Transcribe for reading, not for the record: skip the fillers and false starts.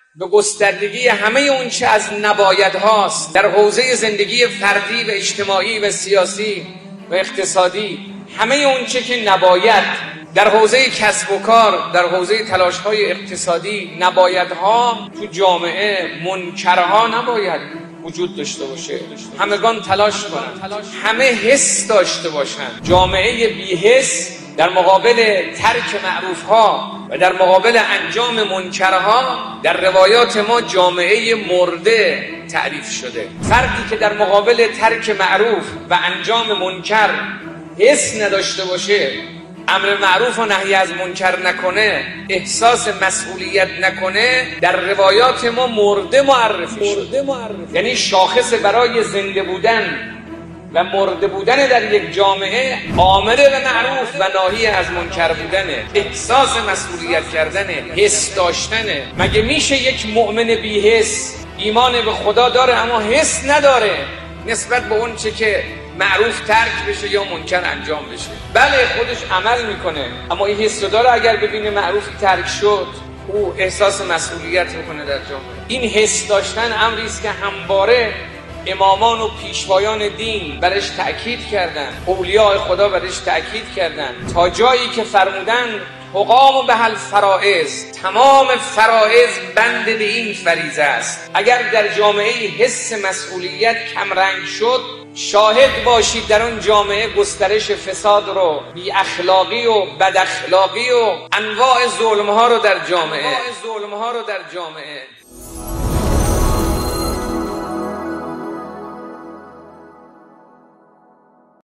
به گستردگی همه اون چه از نباید هاست در حوزه زندگی فردی و اجتماعی و سیاسی و اقتصادی، همه اون چه که نباید در حوزه کسب و کار، در حوزه تلاش‌های اقتصادی، نبایدها تو جامعه، منکرها نباید وجود داشته باشه. همگان تلاش کنند، همه حس داشته باشند. جامعه بی‌حس در مقابل ترک معروفها و در مقابل انجام منکرها در روایات ما جامعه مرده تعریف شده. فردی که در مقابل ترک معروف و انجام منکر حس نداشته باشه، امر معروف و نهی از منکر نکنه، احساس مسئولیت نکنه، در روایات ما مرده معرفی شده. یعنی شاخص برای زنده بودن و مرده بودن در یک جامعه آمر به معروف و ناهی از منکر بودنه، احساس مسئولیت کردنه، حس داشتنه. مگه میشه یک مؤمن بی حس ایمان به خدا داره اما حس نداره نسبت به اون چه که معروف ترک بشه یا منکر انجام بشه؟ بله خودش عمل میکنه اما این حس داره اگر ببینه معروف ترک شد او احساس مسئولیت میکنه در جامعه. این حس داشتن امری است که همواره امامان و پیشوایان دین برش تأکید کردن، اولیاء خدا برش تأکید کردن، تا جایی که فرمودن تقام به الفرائض، تمام فرائض بند به این فریضه است. اگر در جامعه حس مسئولیت کمرنگ شد، شاهد باشید در اون جامعه گسترش فساد رو، بی اخلاقی و بد اخلاقی و انواع ظلم ها رو در جامعه